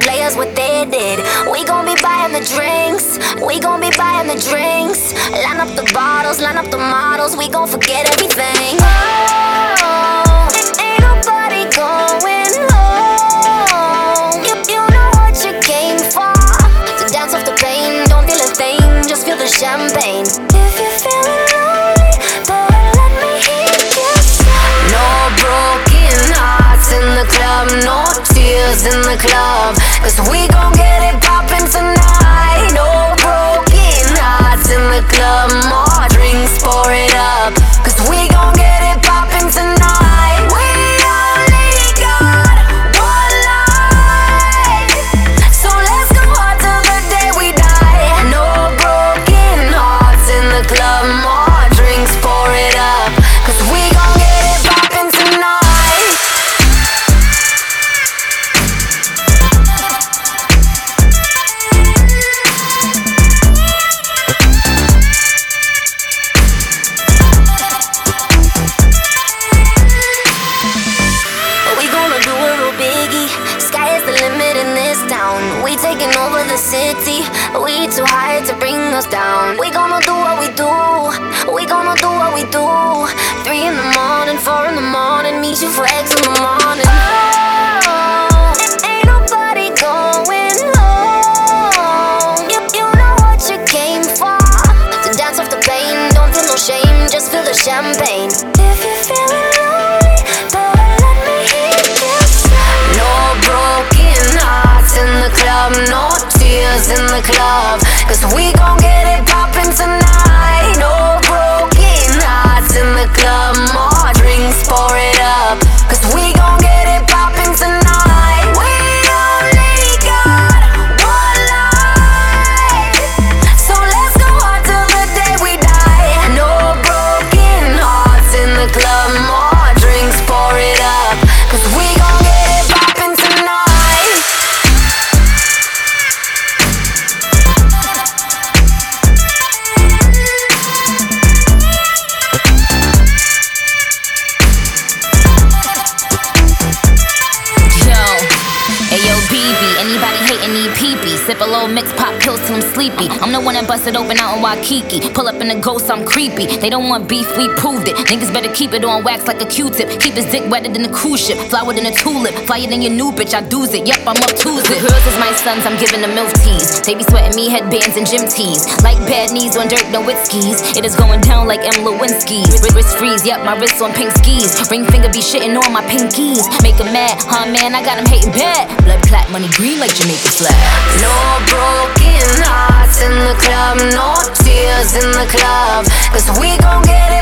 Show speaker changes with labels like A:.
A: players what they did. We gon' be buying the drinks, we gon' be buying the drinks. Line up the bottles, line up the models, we gon' forget everything. Oh, ain't nobody going home. You know what you came for, to dance off the pain. Don't feel a thing, just feel the champagne. If you're feeling lonely, better let me hear you say. No broken hearts in the club, no tears in the club, 'cause we gon' get it poppin' tonight. No broken hearts in the club, more drinks, pour it up, 'cause we gon' get it poppin' tonight. We only got one life, so let's go hard till the day we die. No broken hearts in the club, more drinks, pour it up, 'cause we gon' get it poppin' tonight. We taking over the city, we too high to bring us down. We gonna do what we do, we gonna do what we do. 3 in the morning, 4 in the morning, meet you for eggs in the morning. Oh, ain't nobody going home. You know what you came for, to dance off the pain. Don't feel no shame, just feel the champagne. If you're feeling lonely, better let me hear you say. No broken hearts in the club, no tears in the club, 'cause we gon' get it poppin' tonight. No broken hearts in the club, more drinks, pour it up, 'cause we gon' get it poppin' tonight. We only got one life, so let's go hard till the day we die. No broken hearts in the club, more drinks, pour it up, 'cause we gon' get it poppin' tonight.
B: Anybody hating need pee-pee. Sip a little mix, pop pills till I'm sleepy. I'm the one that busted open out in Waikiki. Pull up in the ghost, I'm creepy. They don't want beef, we proved it. Niggas better keep it on wax like a Q-tip. Keep his dick wetter than a cruise ship. Flower than a tulip. Flyer than your new bitch, I do's it. Yep, I'm up to it. The girls is my sons, I'm giving them milk teas. They be sweating me headbands and gym tees. Like bad knees on dirt, no it skis. It is going down like M. Lewinsky's. Wrist freeze, yep, my wrist on pink skis. Ring finger be shitting on my pinkies. Make 'em mad, huh man, I got 'em hating bad. Blood clot, money green like Jamaican flag.
A: No broken hearts in the club, no tears in the club, 'cause we gon' get it